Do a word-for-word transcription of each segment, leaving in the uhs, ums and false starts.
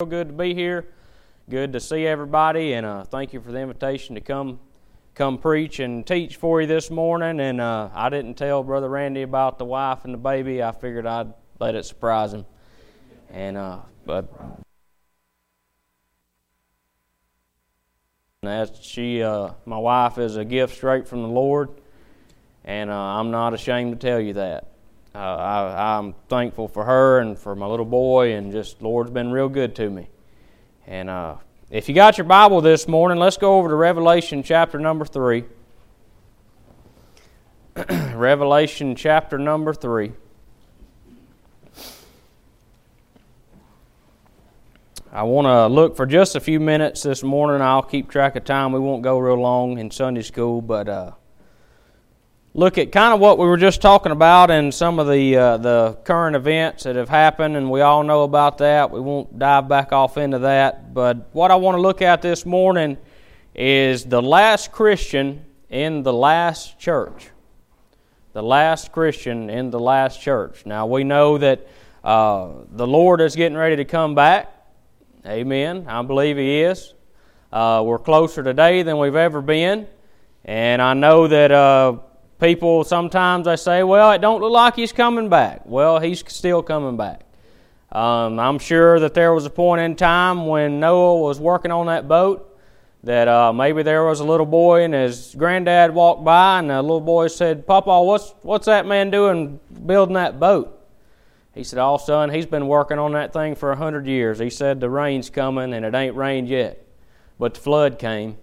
Good to be here. Good to see everybody, and uh, thank you for the invitation to come come preach and teach for you this morning. And uh, I didn't tell Brother Randy about the wife and the baby. I figured I'd let it surprise him. And uh, but that she, uh, my wife, is a gift straight from the Lord, and uh, I'm not ashamed to tell you that. Uh, I, I'm thankful for her and for my little boy, and just Lord's been real good to me. And uh, if you got your Bible this morning, let's go over to Revelation chapter number three. Revelation chapter number three. I want to look for just a few minutes this morning. I'll keep track of time. We won't go real long in Sunday school, but uh, look at kind of what we were just talking about and some of the uh, the current events that have happened, and we all know about that. We won't dive back off into that. But what I want to look at this morning is the last Christian in the last church. The last Christian in the last church. Now, we know that uh, the Lord is getting ready to come back. Amen. I believe He is. Uh, we're closer today than we've ever been. And I know that uh, people sometimes they say, well, it don't look like He's coming back. Well, He's still coming back. Um, I'm sure that there was a point in time when Noah was working on that boat that uh, maybe there was a little boy and his granddad walked by, and the little boy said, Papa, what's, what's that man doing building that boat? He said, oh, son, he's been working on that thing for a hundred years. He said the rain's coming, and it ain't rained yet. But the flood came.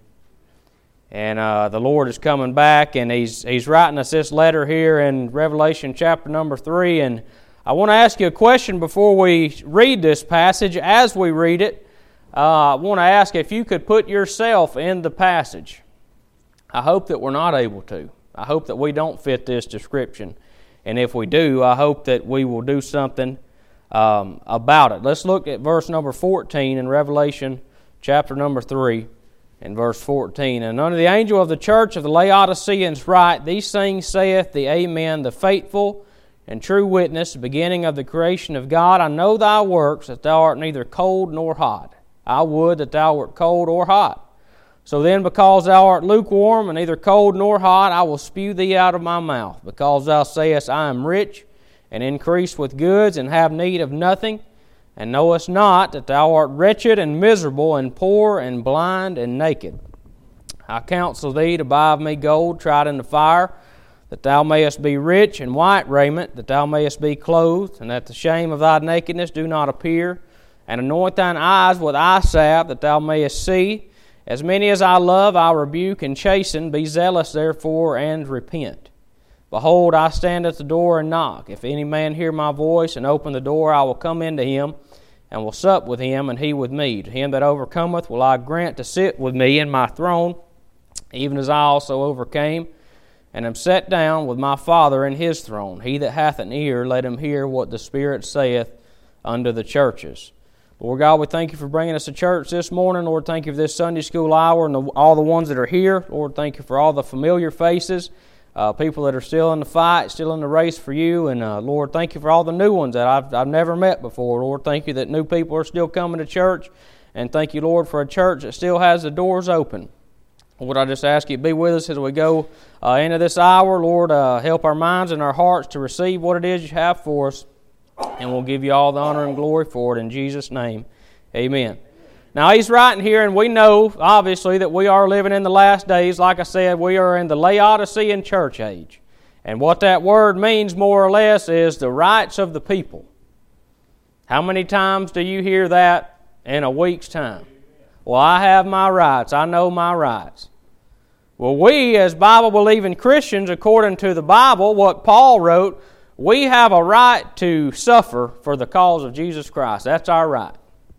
And uh, the Lord is coming back, and He's He's writing us this letter here in Revelation chapter number three. And I want to ask you a question before we read this passage. As we read it, uh, I want to ask if you could put yourself in the passage. I hope that we're not able to. I hope that we don't fit this description. And if we do, I hope that we will do something um, about it. Let's look at verse number fourteen in Revelation chapter number three and verse fourteen. And unto the angel of the church of the Laodiceans write, These things saith the Amen, the faithful and true witness, beginning of the creation of God. I know thy works, that thou art neither cold nor hot. I would that thou wert cold or hot. So then, because thou art lukewarm, and neither cold nor hot, I will spew thee out of my mouth. Because thou sayest, I am rich, and increase with goods, and have need of nothing, and knowest not that thou art wretched, and miserable, and poor, and blind, and naked. I counsel thee to buy of me gold tried in the fire, that thou mayest be rich, and white raiment, that thou mayest be clothed, and that the shame of thy nakedness do not appear, and anoint thine eyes with eye salve, that thou mayest see. As many as I love, I rebuke and chasten. Be zealous, therefore, and repent. Behold, I stand at the door and knock. If any man hear my voice and open the door, I will come into him, and will sup with him, and he with me. To him that overcometh will I grant to sit with me in my throne, even as I also overcame, and am set down with my Father in His throne. He that hath an ear, let him hear what the Spirit saith unto the churches. Lord God, we thank You for bringing us to church this morning. Lord, thank You for this Sunday school hour and the, all the ones that are here. Lord, thank You for all the familiar faces, uh, people that are still in the fight, still in the race for You. And uh, Lord, thank You for all the new ones that I've, I've never met before. Lord, thank You that new people are still coming to church. And thank You, Lord, for a church that still has the doors open. Lord, I just ask You to be with us as we go uh, into this hour. Lord, uh, help our minds and our hearts to receive what it is You have for us. And we'll give You all the honor and glory for it in Jesus' name. Amen. Now, he's writing here, and we know, obviously, that we are living in the last days. Like I said, we are in the Laodicean church age. And what that word means, more or less, is the rights of the people. How many times do you hear that in a week's time? Well, I have my rights. I know my rights. Well, we, as Bible-believing Christians, according to the Bible, what Paul wrote, we have a right to suffer for the cause of Jesus Christ. That's our right.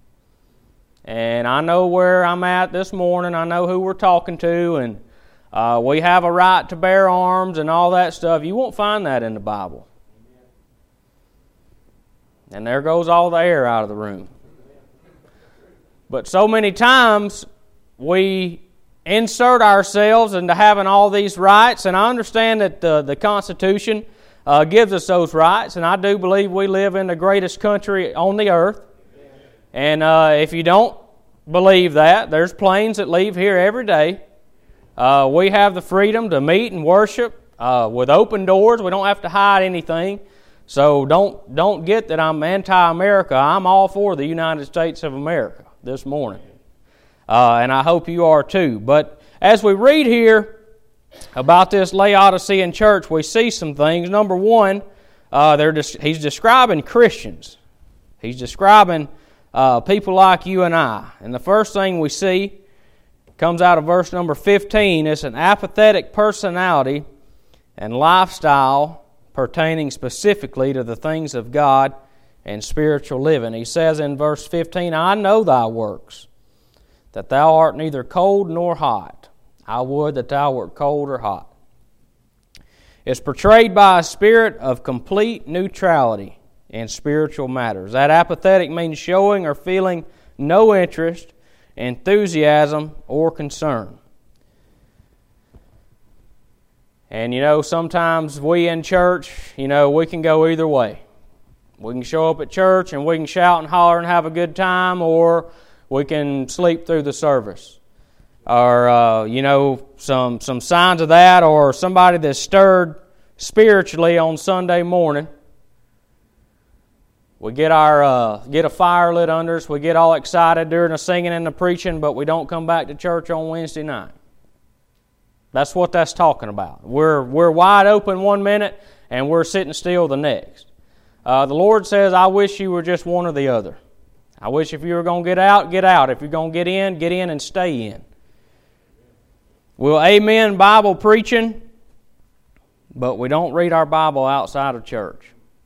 And I know where I'm at this morning. I know who we're talking to. And uh, we have a right to bear arms and all that stuff. You won't find that in the Bible. And there goes all the air out of the room. But so many times we insert ourselves into having all these rights. And I understand that the, the Constitution Uh, gives us those rights, and I do believe we live in the greatest country on the earth. And uh, if you don't believe that, there's planes that leave here every day. Uh, we have the freedom to meet and worship uh, with open doors. We don't have to hide anything. So don't don't get that I'm anti-America. I'm all for the United States of America this morning. Uh, and I hope you are too. But as we read here about this Laodicean church, we see some things. Number one, uh, they're des- he's describing Christians. He's describing uh, people like you and I. And the first thing we see comes out of verse number fifteen. It's an apathetic personality and lifestyle pertaining specifically to the things of God and spiritual living. He says in verse fifteen, I know thy works, that thou art neither cold nor hot. I would that thou wert cold or hot. It's portrayed by a spirit of complete neutrality in spiritual matters. That apathetic means showing or feeling no interest, enthusiasm, or concern. And, you know, sometimes we in church, you know, we can go either way. We can show up at church and we can shout and holler and have a good time, or we can sleep through the service. Or, uh, you know, some, some signs of that, or somebody that's stirred spiritually on Sunday morning. We get our uh, get a fire lit under us. We get all excited during the singing and the preaching, but we don't come back to church on Wednesday night. That's what that's talking about. We're we're wide open one minute and we're sitting still the next. Uh, the Lord says, I wish you were just one or the other. I wish if you were going to get out, get out. If you're going to get in, get in and stay in. We'll amen Bible preaching, but we don't read our Bible outside of church.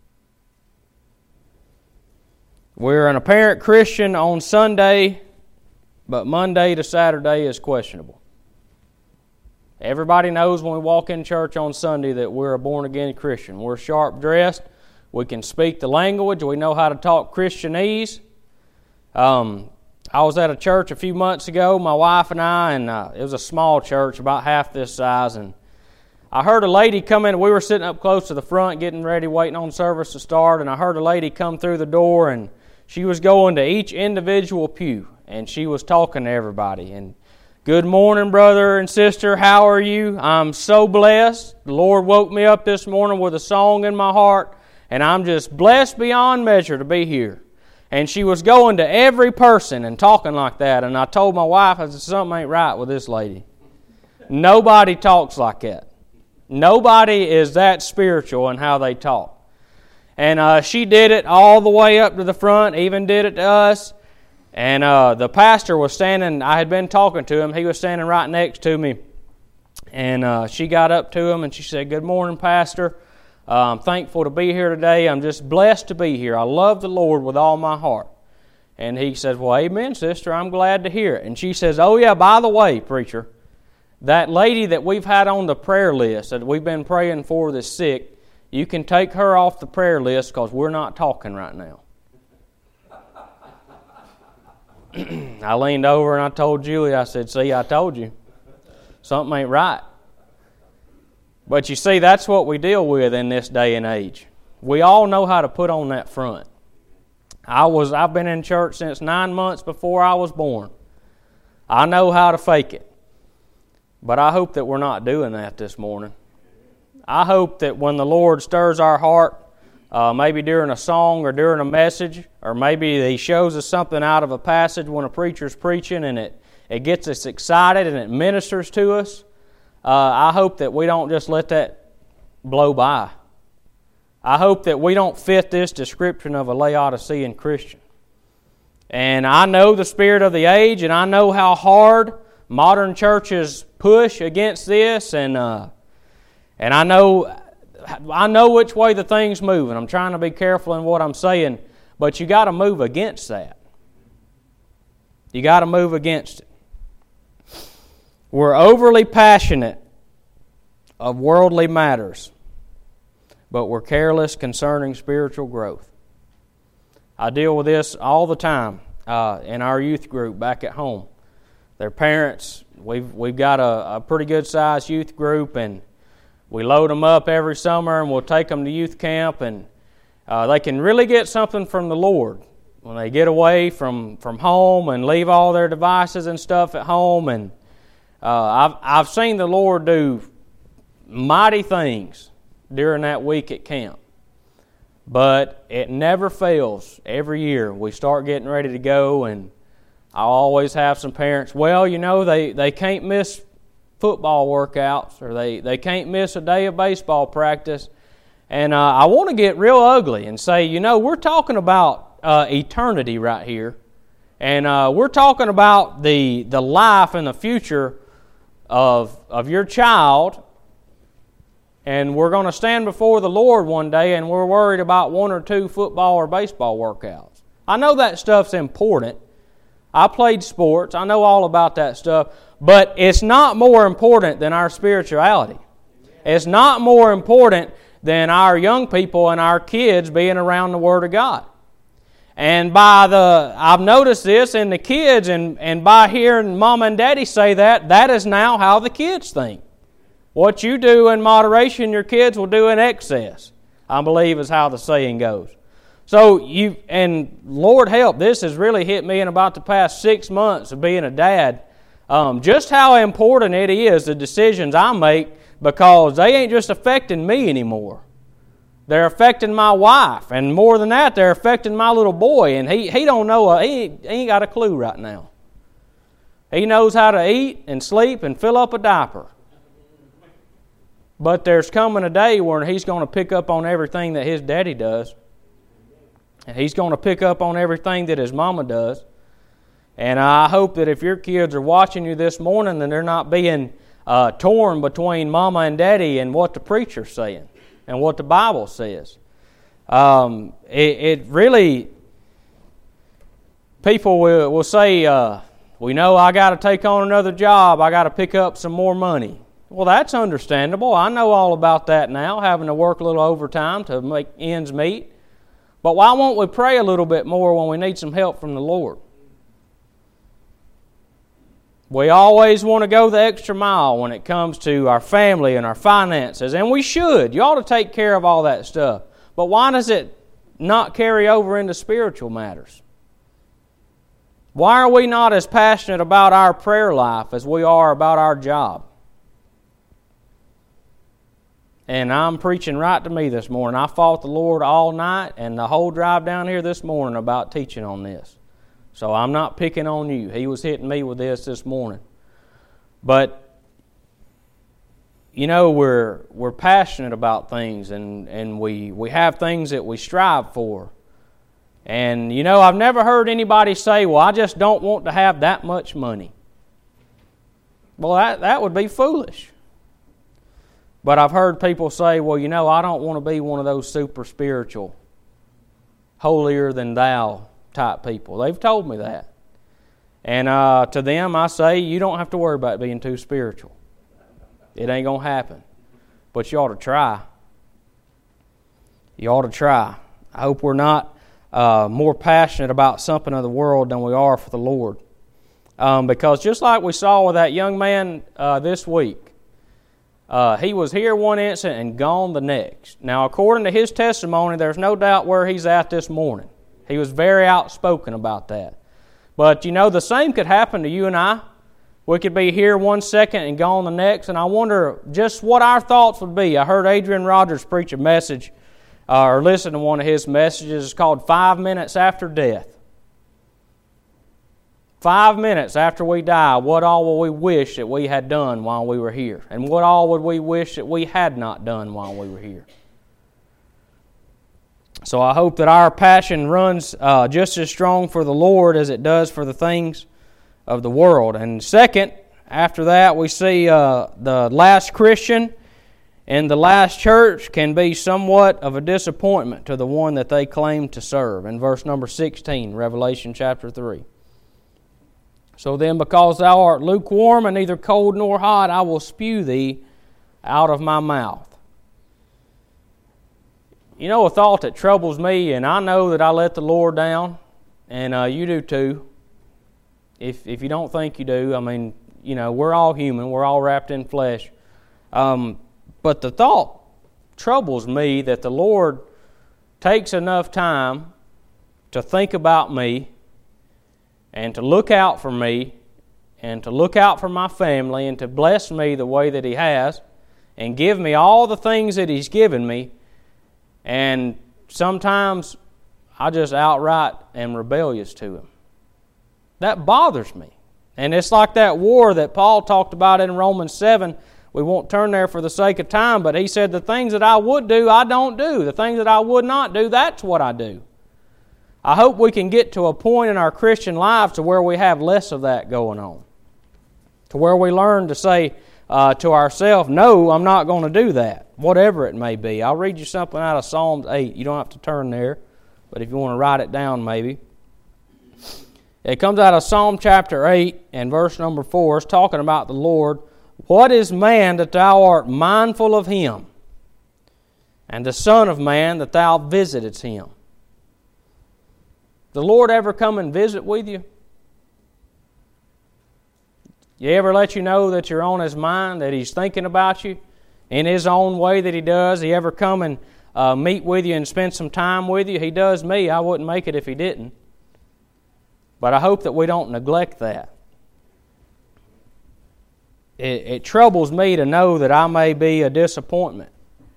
We're an apparent Christian on Sunday, but Monday to Saturday is questionable. Everybody knows when we walk in church on Sunday that we're a born-again Christian. We're sharp dressed. We can speak the language. We know how to talk Christianese. Um, I was at a church a few months ago, my wife and I, and uh, it was a small church, about half this size, and I heard a lady come in. We were sitting up close to the front, getting ready, waiting on service to start, and I heard a lady come through the door, and she was going to each individual pew, and she was talking to everybody, and good morning, brother and sister. How are you? I'm so blessed. The Lord woke me up this morning with a song in my heart, and I'm just blessed beyond measure to be here. And she was going to every person and talking like that. And I told my wife, I said, something ain't right with this lady. Nobody talks like that. Nobody is that spiritual in how they talk. And uh, she did it all the way up to the front, even did it to us. And uh, the pastor was standing, I had been talking to him, he was standing right next to me. And uh, she got up to him and she said, good morning, Pastor. Uh, I'm thankful to be here today. I'm just blessed to be here. I love the Lord with all my heart. And he says, well, amen, sister, I'm glad to hear it. And she says, oh yeah, by the way, preacher, that lady that we've had on the prayer list that we've been praying for that's sick, you can take her off the prayer list because we're not talking right now. I leaned over and I told Julie, I said, see, I told you. Something ain't right. But you see, that's what we deal with in this day and age. We all know how to put on that front. I was, I've been in church since nine months before I was born. I know how to fake it. But I hope that we're not doing that this morning. I hope that when the Lord stirs our heart, Uh, maybe during a song or during a message, or maybe He shows us something out of a passage when a preacher's preaching and it, it gets us excited and it ministers to us. Uh, I hope that we don't just let that blow by. I hope that we don't fit this description of a Laodicean Christian. And I know the spirit of the age, and I know how hard modern churches push against this, and uh, and I know... I know which way the thing's moving. I'm trying to be careful in what I'm saying, but you got to move against that. You got to move against it. We're overly passionate of worldly matters, but we're careless concerning spiritual growth. I deal with this all the time uh, in our youth group back at home. Their parents, we've we've got a, a pretty good sized youth group, and we load them up every summer and we'll take them to youth camp, and uh, they can really get something from the Lord when they get away from, from home and leave all their devices and stuff at home. And uh, I've, I've seen the Lord do mighty things during that week at camp. But it never fails. Every year we start getting ready to go, and I always have some parents, well, you know, they, they can't miss football workouts, or they, they can't miss a day of baseball practice. And uh, I want to get real ugly and say, you know, we're talking about uh, eternity right here. And uh, we're talking about the the life and the future of of your child. And we're going to stand before the Lord one day, and we're worried about one or two football or baseball workouts. I know that stuff's important. I played sports. I know all about that stuff. But it's not more important than our spirituality. It's not more important than our young people and our kids being around the Word of God. And by the, I've noticed this in the kids, and, and by hearing Mom and Daddy say that, that is now how the kids think. What you do in moderation, your kids will do in excess, I believe is how the saying goes. So you, and Lord help, this has really hit me in about the past six months of being a dad, um, just how important it is, the decisions I make, because they ain't just affecting me anymore. They're affecting my wife, and more than that, they're affecting my little boy, and he, he don't know, a, he, ain't, he ain't got a clue right now. He knows how to eat and sleep and fill up a diaper. But there's coming a day where he's going to pick up on everything that his daddy does. And he's going to pick up on everything that his mama does. And I hope that if your kids are watching you this morning, then they're not being uh, torn between mama and daddy and what the preacher's saying and what the Bible says. Um, it, it really, people will, will say, uh, we know I got to take on another job. I got to pick up some more money. Well, that's understandable. I know all about that now, having to work a little overtime to make ends meet. But why won't we pray a little bit more when we need some help from the Lord? We always want to go the extra mile when it comes to our family and our finances, and we should. You ought to take care of all that stuff. But why does it not carry over into spiritual matters? Why are we not as passionate about our prayer life as we are about our job? And I'm preaching right to me this morning. I fought the Lord all night and the whole drive down here this morning about teaching on this. So I'm not picking on you. He was hitting me with this this morning. But, you know, we're we're passionate about things, and, and we, we have things that we strive for. And, you know, I've never heard anybody say, well, I just don't want to have that much money. Well, that, that would be foolish. But I've heard people say, well, you know, I don't want to be one of those super spiritual, holier-than-thou type people. They've told me that. And uh, to them, I say, you don't have to worry about being too spiritual. It ain't going to happen. But you ought to try. You ought to try. I hope we're not uh, more passionate about something of the world than we are for the Lord. Um, because just like we saw with that young man uh, this week, Uh, he was here one instant and gone the next. Now, according to his testimony, there's no doubt where he's at this morning. He was very outspoken about that. But, you know, the same could happen to you and I. We could be here one second and gone the next, and I wonder just what our thoughts would be. I heard Adrian Rogers preach a message, uh, or listen to one of his messages. It's called Five Minutes After Death. Five minutes after we die, what all will we wish that we had done while we were here? And what all would we wish that we had not done while we were here? So I hope that our passion runs uh, just as strong for the Lord as it does for the things of the world. And second, after that, we see uh, the last Christian and the last church can be somewhat of a disappointment to the one that they claim to serve. In verse number sixteen, Revelation chapter three. So then, because thou art lukewarm and neither cold nor hot, I will spew thee out of my mouth. You know, a thought that troubles me, and I know that I let the Lord down, and uh, you do too. If if you don't think you do, I mean, you know, we're all human. We're all wrapped in flesh. Um, but the thought troubles me that the Lord takes enough time to think about me and to look out for me and to look out for my family and to bless me the way that He has and give me all the things that He's given me. And sometimes I just outright am rebellious to Him. That bothers me. And it's like that war that Paul talked about in Romans seven. We won't turn there for the sake of time, but he said, the things that I would do, I don't do. The things that I would not do, that's what I do. I hope we can get to a point in our Christian lives to where we have less of that going on. To where we learn to say uh, to ourselves, no, I'm not going to do that, whatever it may be. I'll read you something out of Psalms eight. You don't have to turn there, but if you want to write it down maybe. It comes out of Psalm chapter eight and verse number four. It's talking about the Lord. What is man that thou art mindful of him, and the Son of man that thou visitest him? The Lord ever come and visit with you? You ever let you know that you're on His mind, that He's thinking about you in His own way that He does? He ever come and uh, meet with you and spend some time with you? He does me. I wouldn't make it if He didn't. But I hope that we don't neglect that. It, it troubles me to know that I may be a disappointment.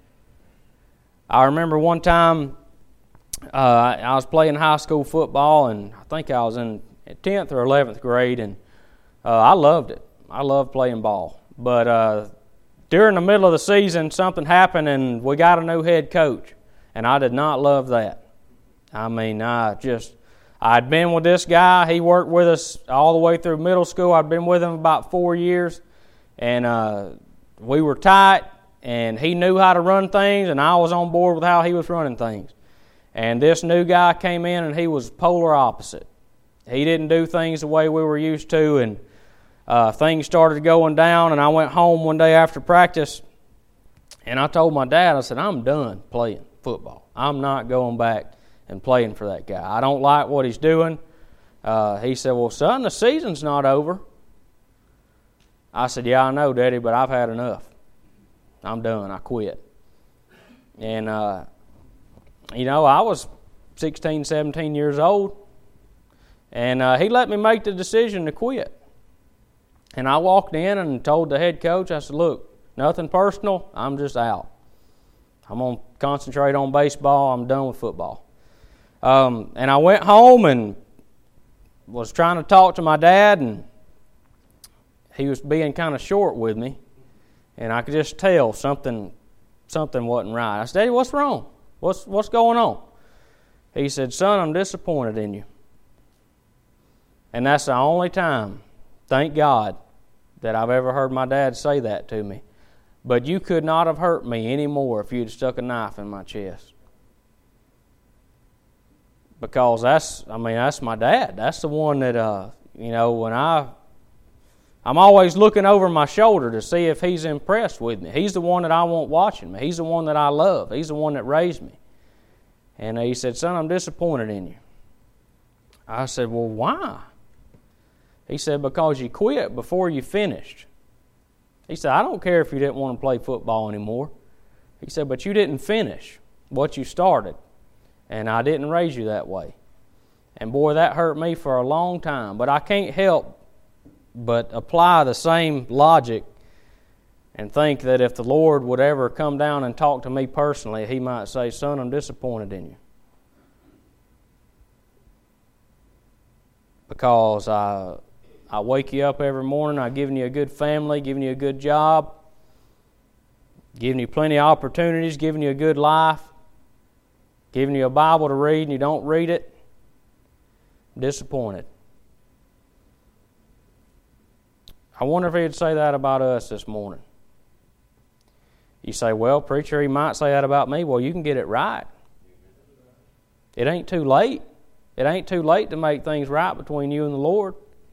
I remember one time uh, I was playing high school football, and I think I was in tenth or eleventh grade, and uh, I loved it. I loved playing ball. But uh, during the middle of the season, something happened, and we got a new head coach, and I did not love that. I mean, I just... I'd been with this guy. He worked with us all the way through middle school. I'd been with him about four years. And uh, we were tight, and he knew how to run things, and I was on board with how he was running things. And this new guy came in, and he was polar opposite. He didn't do things the way we were used to, and uh, things started going down, and I went home one day after practice, and I told my dad, I said, I'm done playing football. I'm not going back and playing for that guy. I don't like what he's doing. Uh, he said, well, son, the season's not over. I said, yeah, I know, Daddy, but I've had enough. I'm done. I quit. And, uh, you know, I was sixteen, seventeen years old, and uh, he let me make the decision to quit. And I walked in and told the head coach, I said, look, nothing personal. I'm just out. I'm going to concentrate on baseball. I'm done with football. Um, and I went home and was trying to talk to my dad, and he was being kind of short with me, and I could just tell something something wasn't right. I said, Daddy, what's wrong? What's what's going on? He said, son, I'm disappointed in you. And that's the only time, thank God, that I've ever heard my dad say that to me. But you could not have hurt me anymore if you'd stuck a knife in my chest. Because that's, I mean, that's my dad. That's the one that, uh, you know, when I, I'm always looking over my shoulder to see if he's impressed with me. He's the one that I want watching me. He's the one that I love. He's the one that raised me. And he said, son, I'm disappointed in you. I said, well, why? He said, because you quit before you finished. He said, I don't care if you didn't want to play football anymore. He said, but you didn't finish what you started. And I didn't raise you that way. And boy, that hurt me for a long time. But I can't help but apply the same logic and think that if the Lord would ever come down and talk to me personally, He might say, son, I'm disappointed in you. Because I, I wake you up every morning, I've given you a good family, giving you a good job, giving you plenty of opportunities, giving you a good life, giving you a Bible to read and you don't read it. I'm disappointed. I wonder if He'd say that about us this morning. You say, well, preacher, He might say that about me. Well, you can get it right. It ain't too late. It ain't too late to make things right between you and the Lord.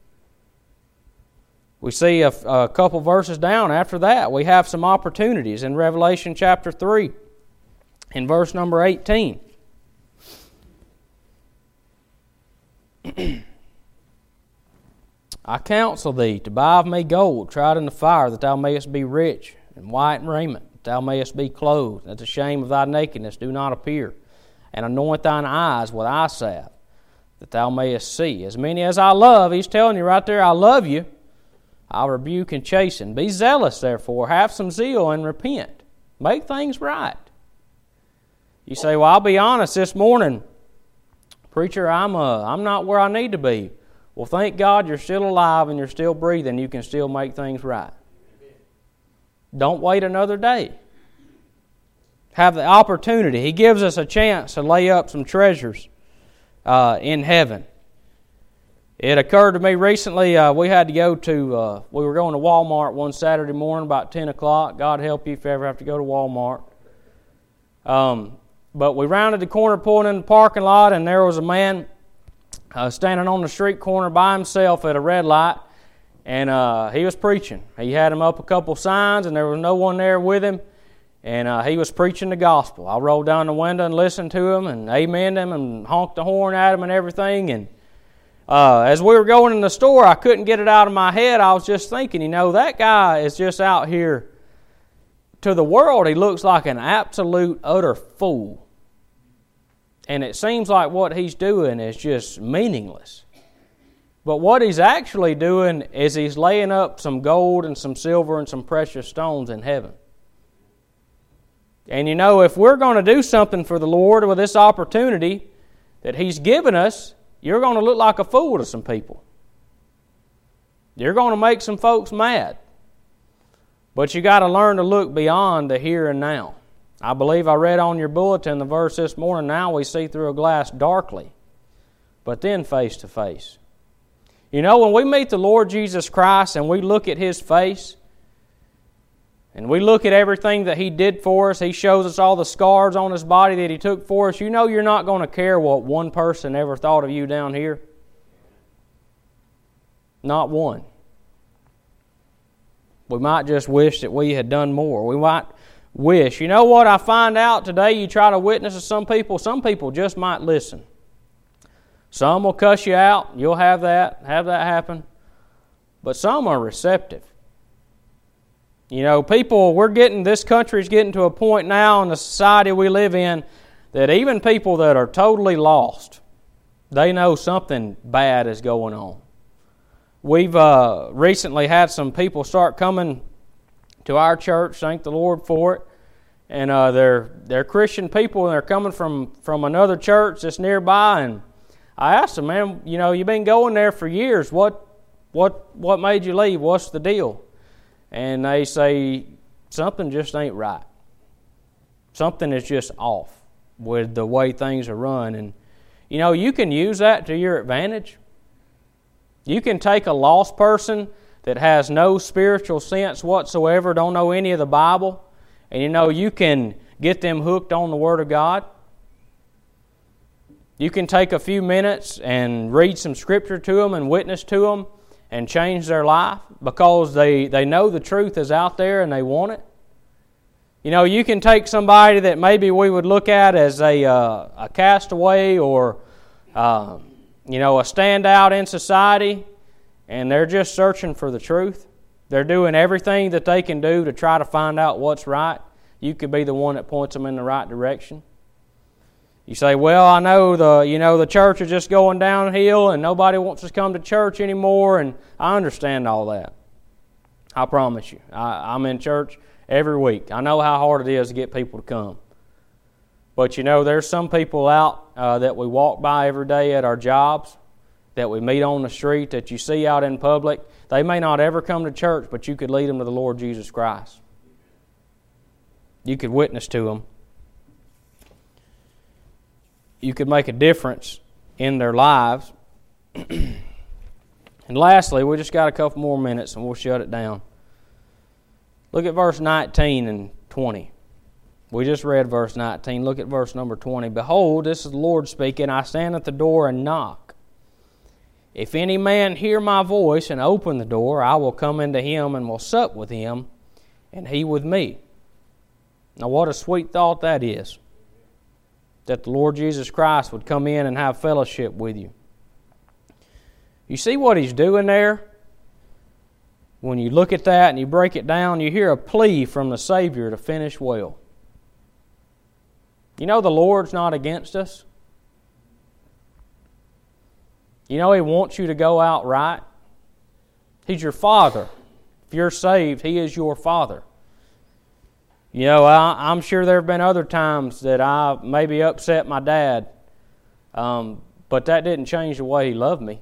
We see a, a couple verses down after that, we have some opportunities in Revelation chapter three, in verse number eighteen. I counsel thee to buy of me gold tried in the fire, that thou mayest be rich, and white raiment, that thou mayest be clothed, that the shame of thy nakedness do not appear, and anoint thine eyes with eye salve, that thou mayest see. As many as I love, he's telling you right there, I love you. I'll rebuke and chasten. Be zealous, therefore. Have some zeal and repent. Make things right. You say, well, I'll be honest this morning. Preacher, I'm, uh, I'm not where I need to be. Well, thank God you're still alive and you're still breathing. You can still make things right. Don't wait another day. Have the opportunity. He gives us a chance to lay up some treasures uh, in heaven. It occurred to me recently, uh, we had to go to, uh, we were going to Walmart one Saturday morning about ten o'clock. God help you if you ever have to go to Walmart. Um, but we rounded the corner pulling in the parking lot, and there was a man uh, standing on the street corner by himself at a red light, and uh, he was preaching. He had him up a couple signs, and there was no one there with him, and uh, he was preaching the gospel. I rolled down the window and listened to him and amened him and honked the horn at him and everything, and Uh, as we were going in the store, I couldn't get it out of my head. I was just thinking, you know, that guy is just out here. To the world, he looks like an absolute, utter fool. And it seems like what he's doing is just meaningless. But what he's actually doing is he's laying up some gold and some silver and some precious stones in heaven. And you know, if we're going to do something for the Lord with this opportunity that he's given us, you're going to look like a fool to some people. You're going to make some folks mad. But you got to learn to look beyond the here and now. I believe I read on your bulletin the verse this morning, now we see through a glass darkly, but then face to face. You know, when we meet the Lord Jesus Christ and we look at His face, and we look at everything that He did for us, He shows us all the scars on His body that He took for us, you know you're not going to care what one person ever thought of you down here. Not one. We might just wish that we had done more. We might wish. You know what I find out today? You try to witness to some people, some people just might listen. Some will cuss you out. You'll have that, have that happen. But some are receptive. You know, people, we're getting, this country's getting to a point now in the society we live in that even people that are totally lost, they know something bad is going on. We've uh, recently had some people start coming to our church, thank the Lord for it, and uh, they're they're Christian people and they're coming from, from another church that's nearby, and I asked them, man, you know, you've been going there for years, what what what made you leave? What's the deal? And they say, something just ain't right. Something is just off with the way things are run. And, you know, you can use that to your advantage. You can take a lost person that has no spiritual sense whatsoever, don't know any of the Bible, and, you know, you can get them hooked on the Word of God. You can take a few minutes and read some Scripture to them and witness to them and change their life because they, they know the truth is out there and they want it. You know, you can take somebody that maybe we would look at as a, uh, a castaway or, uh, you know, a standout in society, and they're just searching for the truth. They're doing everything that they can do to try to find out what's right. You could be the one that points them in the right direction. You say, well, I know the you know the church is just going downhill and nobody wants to come to church anymore, and I understand all that. I promise you. I, I'm in church every week. I know how hard it is to get people to come. But you know, there's some people out uh, that we walk by every day at our jobs, that we meet on the street, that you see out in public. They may not ever come to church, but you could lead them to the Lord Jesus Christ. You could witness to them. You could make a difference in their lives. And lastly, we just got a couple more minutes and we'll shut it down. Look at verse nineteen and twenty. We just read verse nineteen. Look at verse number twenty. Behold, this is the Lord speaking. I stand at the door and knock. If any man hear my voice and open the door, I will come into him and will sup with him, and he with me. Now what a sweet thought that is, that the Lord Jesus Christ would come in and have fellowship with you. You see what He's doing there? When you look at that and you break it down, you hear a plea from the Savior to finish well. You know the Lord's not against us. You know He wants you to go out right. He's your Father. If you're saved, He is your Father. You know, I, I'm sure there have been other times that I maybe upset my dad, um, but that didn't change the way He loved me.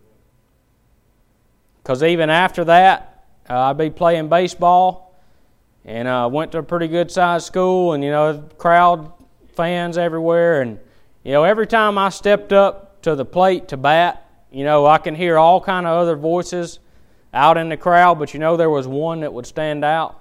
Because even after that, uh, I'd be playing baseball, and I uh, went to a pretty good-sized school, and, you know, crowd, fans everywhere, and, you know, every time I stepped up to the plate to bat, you know, I can hear all kind of other voices out in the crowd, but, you know, there was one that would stand out.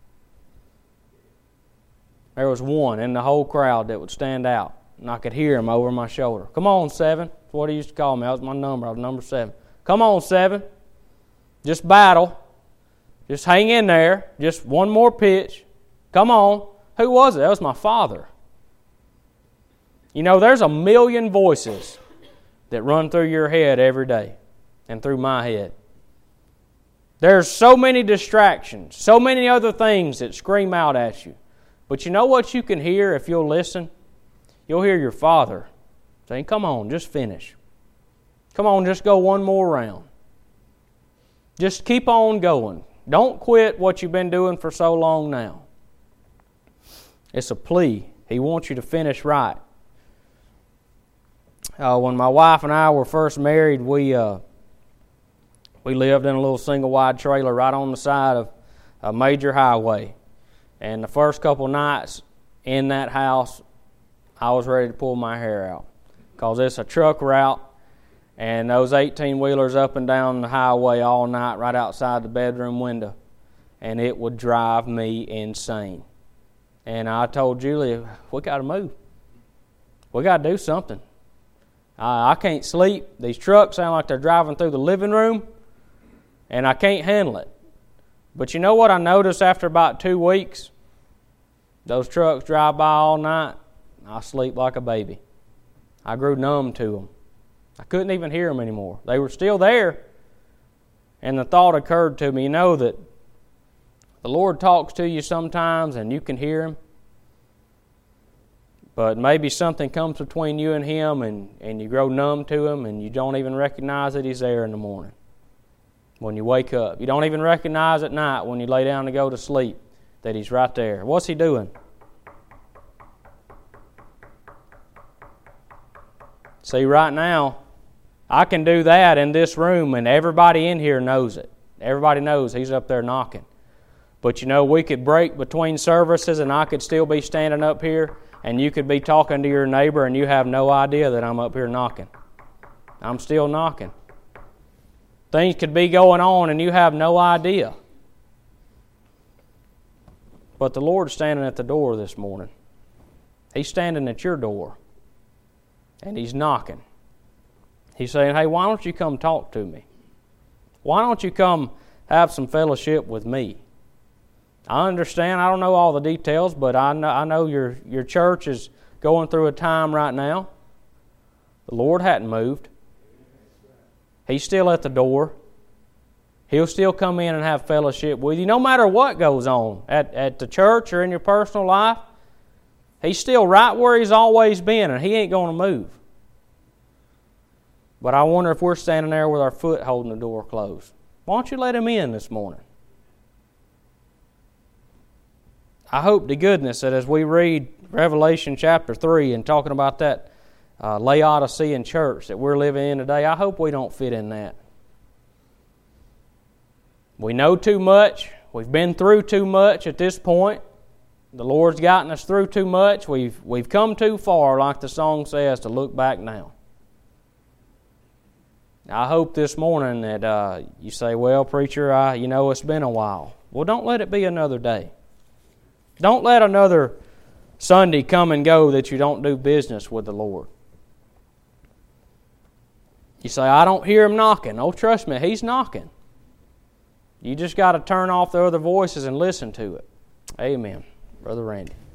There was one in the whole crowd that would stand out, and I could hear him over my shoulder. Come on, Seven. That's what he used to call me. That was my number. I was number seven. Come on, Seven. Just battle. Just hang in there. Just one more pitch. Come on. Who was it? That was my father. You know, there's a million voices that run through your head every day and through my head. There's so many distractions, so many other things that scream out at you. But you know what you can hear if you'll listen? You'll hear your Father saying, come on, just finish. Come on, just go one more round. Just keep on going. Don't quit what you've been doing for so long now. It's a plea. He wants you to finish right. Uh, when my wife and I were first married, we uh, we lived in a little single-wide trailer right on the side of a major highway. And the first couple nights in that house, I was ready to pull my hair out because it's a truck route, and those eighteen-wheelers up and down the highway all night right outside the bedroom window, and it would drive me insane. And I told Julia, we got to move. We got to do something. I, I can't sleep. These trucks sound like they're driving through the living room, and I can't handle it. But you know what I noticed after about two weeks? Those trucks drive by all night. I sleep like a baby. I grew numb to them. I couldn't even hear them anymore. They were still there. And the thought occurred to me, you know that the Lord talks to you sometimes and you can hear Him. But maybe something comes between you and Him and, and you grow numb to Him and you don't even recognize that He's there in the morning. When you wake up. You don't even recognize at night when you lay down to go to sleep that He's right there. What's He doing? See, right now, I can do that in this room and everybody in here knows it. Everybody knows He's up there knocking. But you know, we could break between services and I could still be standing up here and you could be talking to your neighbor and you have no idea that I'm up here knocking. I'm still knocking. Things could be going on and you have no idea. But the Lord's standing at the door this morning. He's standing at your door. And He's knocking. He's saying, hey, why don't you come talk to me? Why don't you come have some fellowship with me? I understand, I don't know all the details, but I know, I know your, your church is going through a time right now. The Lord hadn't moved. He's still at the door. He'll still come in and have fellowship with you no matter what goes on at, at the church or in your personal life. He's still right where He's always been and He ain't going to move. But I wonder if we're standing there with our foot holding the door closed. Why don't you let Him in this morning? I hope to goodness that as we read Revelation chapter three and talking about that uh, Laodicean church that we're living in today, I hope we don't fit in that. We know too much. We've been through too much at this point. The Lord's gotten us through too much. We've we've come too far, like the song says, to look back now. I hope this morning that uh, you say, well, preacher, I, you know, it's been a while. Well, don't let it be another day. Don't let another Sunday come and go that you don't do business with the Lord. You say, I don't hear Him knocking. Oh, trust me, He's knocking. You just got to turn off the other voices and listen to it. Amen. Brother Randy.